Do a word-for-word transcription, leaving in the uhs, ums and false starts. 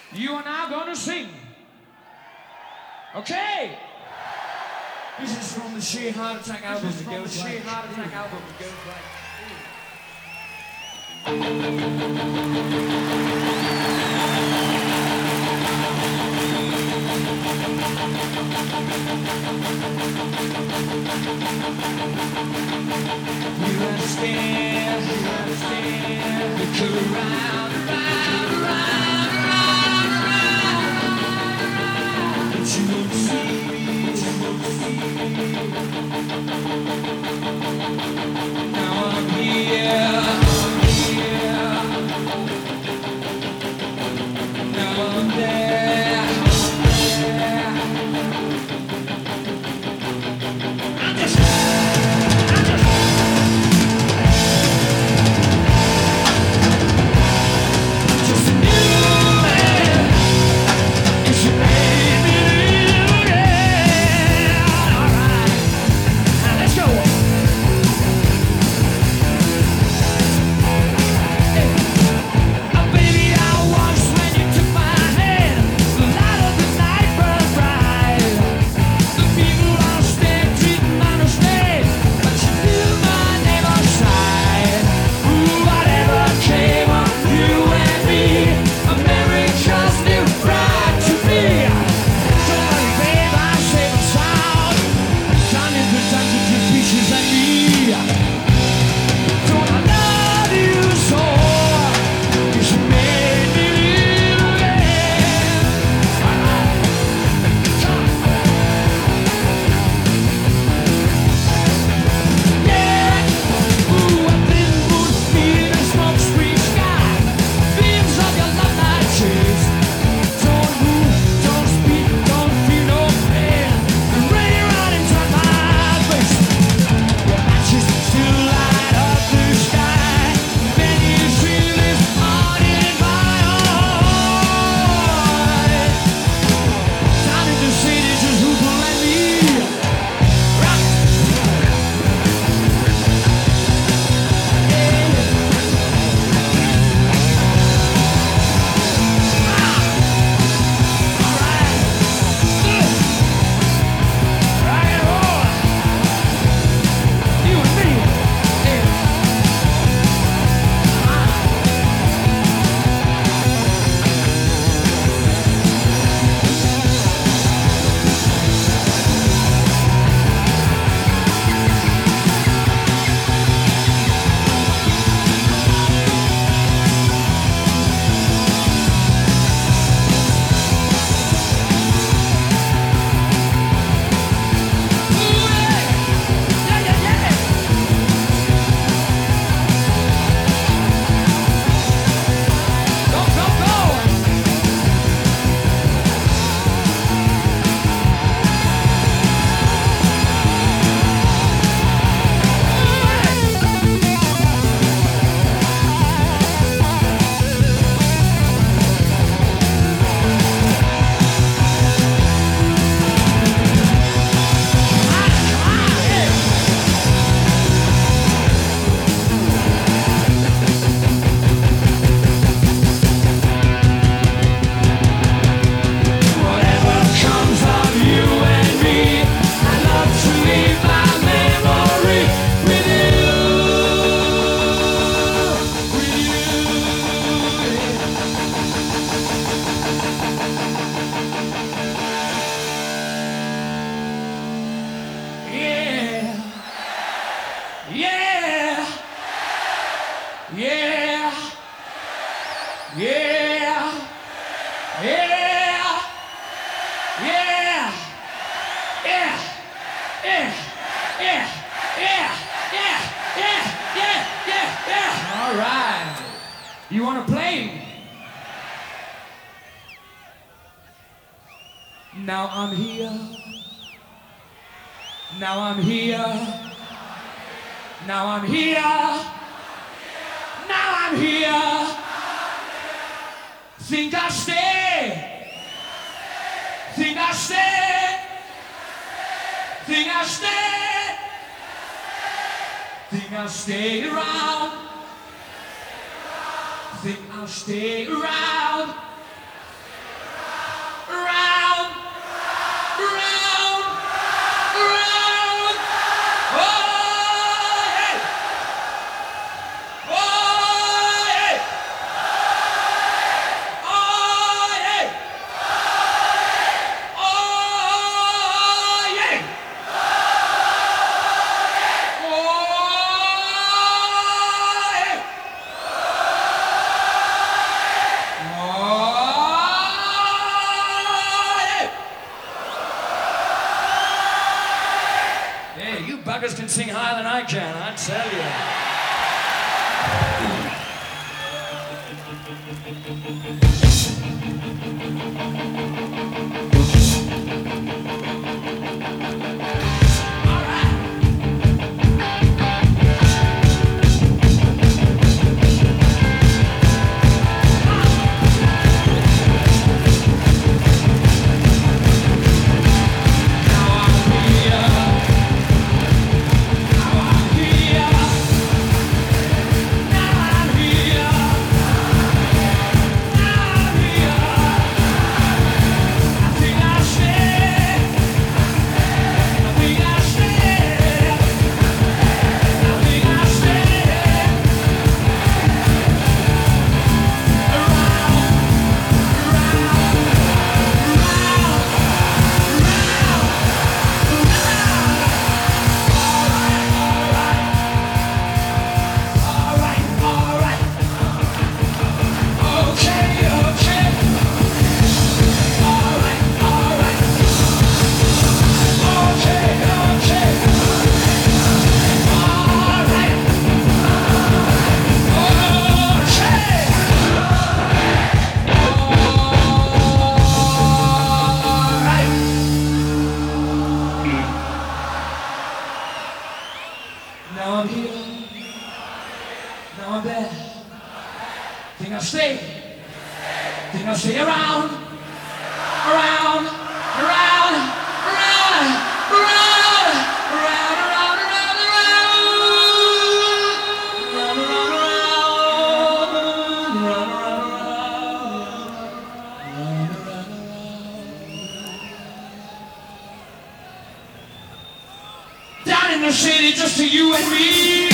You are now going to sing. Okay. This is from the Sheer Heart Attack album. It goes Sheer Heart Attack album. It goes like. You understand, you understand. You go around, around, around, around, around. But you won't see me, you won't see me. Now I'm here, I'm here. Now I'm there, I'm there. I'm just You want to play? Now I'm here. Now I'm here. Now I'm here. Now I'm here. Think I stay. Think I stay. Think I stay. Think I'll stay around. Think I'll stay around. can I tell you? Now I'm here, now I'm there. Think I'll stay, think I'll stay around, around, around, around, around, around, around, around, around, around, around, around, around. Down in the city, just to you and me.